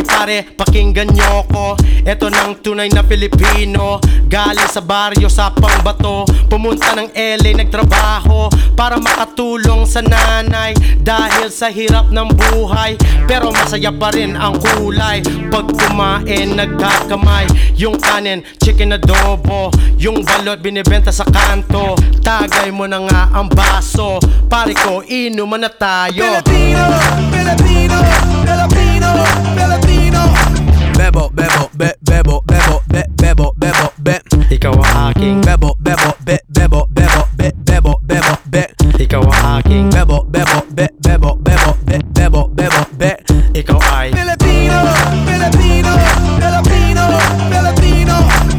pare, pakinggan nyo ko. Eto ng tunay na Pilipino, galing sa baryo sa Pangbato. Pumunta ng LA, nagtrabaho para makatulong sa nanay. Dahil sa hirap ng buhay, pero masaya pa rin ang kulay. Pag kumain, nagkakamay. Yung kanin, chicken adobo. Yung balot, binibenta sa kanto. Tagay mo na nga ang baso. Pare ko, inuman na tayo. Filipino, Filipino, Filipino, Filipino. Bebo, bebo, bebo, bebo, bebo, bebo, be. Ikaw ang aking Bebo, bebo, bebo, bebo, bebo, bebo, be. Ikaw ang aking Bebo, bebo, bebo, bebo, bebo, bebo, be. Ikaw ay Filipino, Filipino, Filipino, Filipino.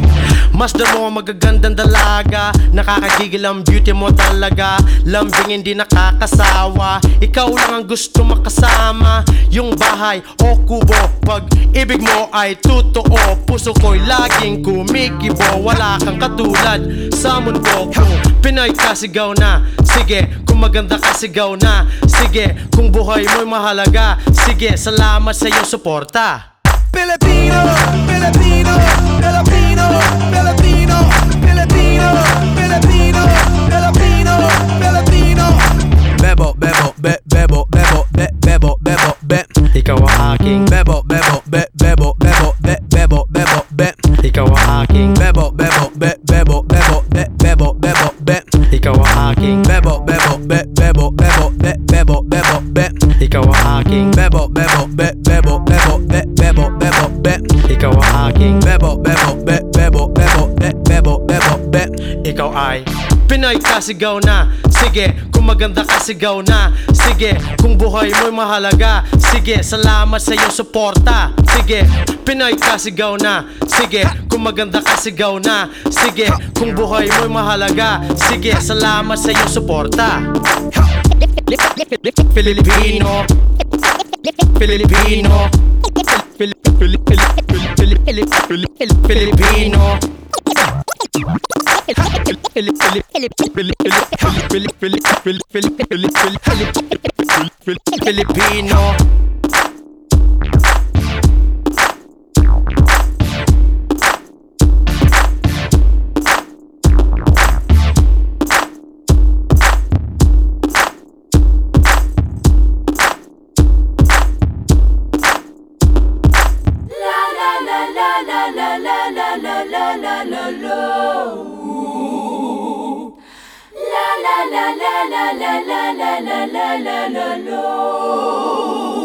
Masdan mo ang magagandang dalaga. Nakakagigil ang beauty mo talaga. Lambing hindi nakakasawa. Ikaw lang ang gusto makasama. Yung bahay o kubo, pag ibig mo ay totoo. Puso ko'y laging kumikibo. Wala kang katulad sa mundo ko. Pinoy ka, sigaw na. Sige, kung maganda ka, sigaw na. Sige, kung buhay mo'y mahalaga. Sige, salamat sa iyong suporta. Filipino, Filipino, Filipino, Filipino, Filipino, Filipino, Filipino, Filipino. Bebo, bebo, bebo, bebo, bebo, bebo, be. Ikaw ang aking Bebo, bebo, bebo, bebo, bebo, bebo, be. Ikaw ang aking Bebo, bebo, bebo, bebo, bebo, bebo, be. Ikaw ang aking Bebo, bebo, bebo, bebo, bebo, bebo, be. Ikaw ang aking Bebo, bebo, bebo, bebo, bebo, bebo, be. Ikaw ang aking Bebo, bebo, bebo, bebo, bebo, bebo, be. Ikaw ay Pinoy ka, sigaw na. Sige, kung maganda ka, sigaw na. Sige, kung buhay mo'y mahalaga. Sige, salamat sa iyong suporta. Sige, Pinoy ka, sigaw na. Sige, kung maganda ka, sigaw na. Sige, kung buhay mo'y mahalaga. Sige, salamat sa iyong suporta. Filipino, Filipino, Filipino, Filipino. La la la la la la la la la la la la la.